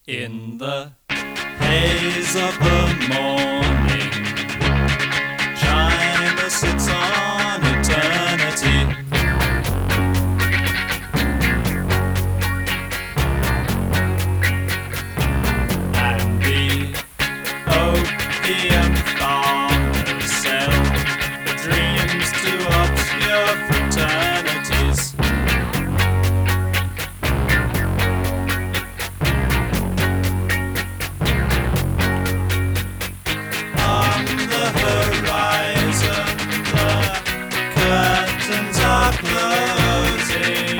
In the haze of the morning, China sits on eternity. And the opium farmers sell dreams to obscure fraternities. Curtains are closing.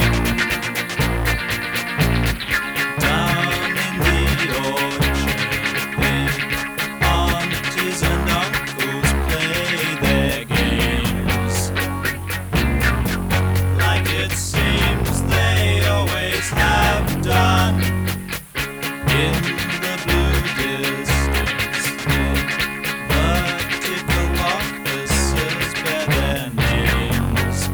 Down in the orchard, the aunties and uncles play their games, like it seems they always have done. In the blue distance, the vertical officers bear their names,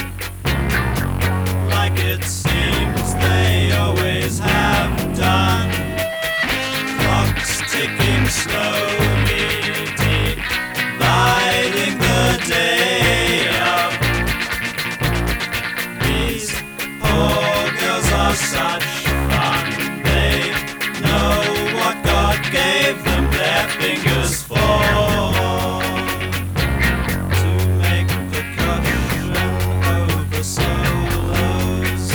like it seems they always have done. Clocks ticking slowly, dividing the day up. These poor girls are such fun. They know what God gave them their fingers for, to make percussion over solos.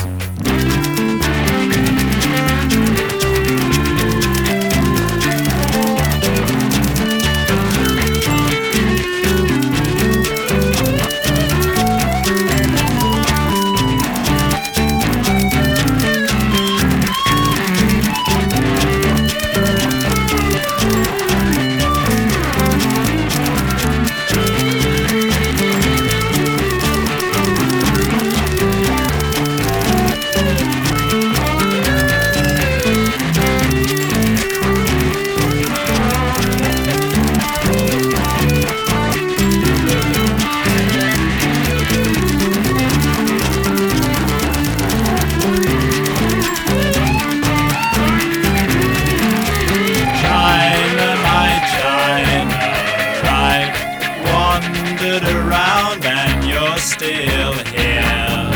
Around and you're still here,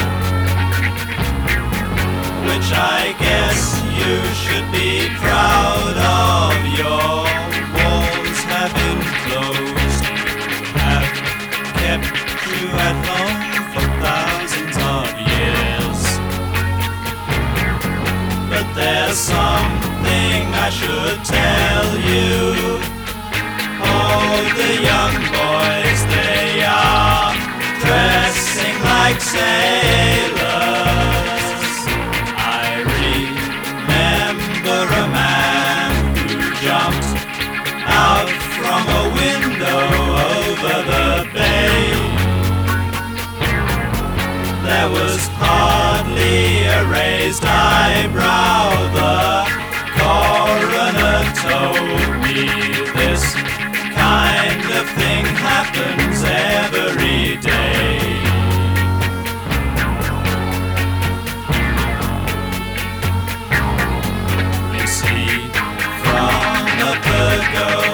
which I guess you should be proud of. Your walls have enclosed you, have kept you at home for thousands of years. But there's something I should tell you. All the young boys, they are dressing like sailors. I remember a man who jumped out from a window over the bay. There was hardly a raised eyebrow. The coroner told me this kind of thing happens every day. You see, from a pagoda